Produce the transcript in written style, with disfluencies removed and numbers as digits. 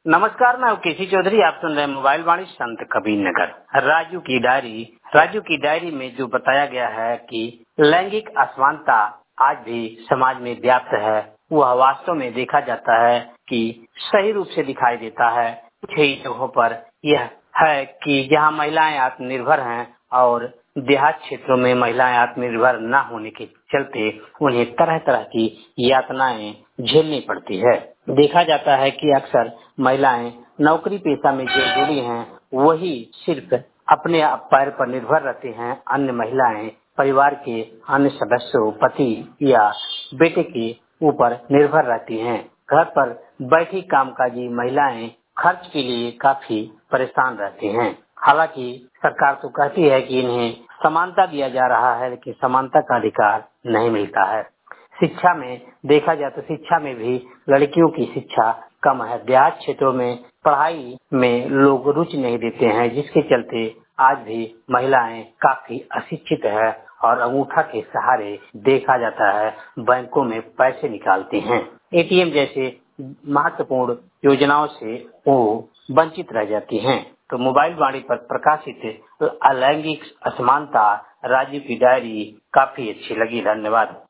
नमस्कार, मैं केसी चौधरी। आप सुन रहे हैं मोबाइल वाणी संत कबीर नगर। राजू की डायरी में जो बताया गया है कि लैंगिक असमानता आज भी समाज में व्याप्त है, वह वास्तव में देखा जाता है कि सही रूप से दिखाई देता है। कुछ ही जगहों पर यह है कि जहां महिलाएं आत्मनिर्भर हैं और देहात क्षेत्रों में महिलाएं आत्मनिर्भर न होने के चलते उन्हें तरह तरह की यातनाएं झेलनी पड़ती है। देखा जाता है कि अक्सर महिलाएं नौकरी पेशा में जो जुड़ी हैं, वही सिर्फ अपने पैर पर निर्भर रहती हैं। अन्य महिलाएं परिवार के अन्य सदस्यों, पति या बेटे के ऊपर निर्भर रहती हैं। घर पर बैठी कामकाजी महिलाएं खर्च के लिए काफी परेशान रहती हैं। हालांकि सरकार तो कहती है कि इन्हें समानता दिया जा रहा है, लेकिन समानता का अधिकार नहीं मिलता है। शिक्षा में देखा जाए तो शिक्षा में भी लड़कियों की शिक्षा कम है। देहात क्षेत्रों में पढ़ाई में लोग रुचि नहीं देते हैं, जिसके चलते आज भी महिलाएं काफी अशिक्षित है और अंगूठा के सहारे देखा जाता है बैंकों में पैसे निकालती हैं। एटीएम जैसे महत्वपूर्ण योजनाओं से वो वंचित रह जाती हैं। तो मोबाइल वाणी पर प्रकाशित अलैंगिक असमानता राजू की डायरी काफी अच्छी लगी। धन्यवाद।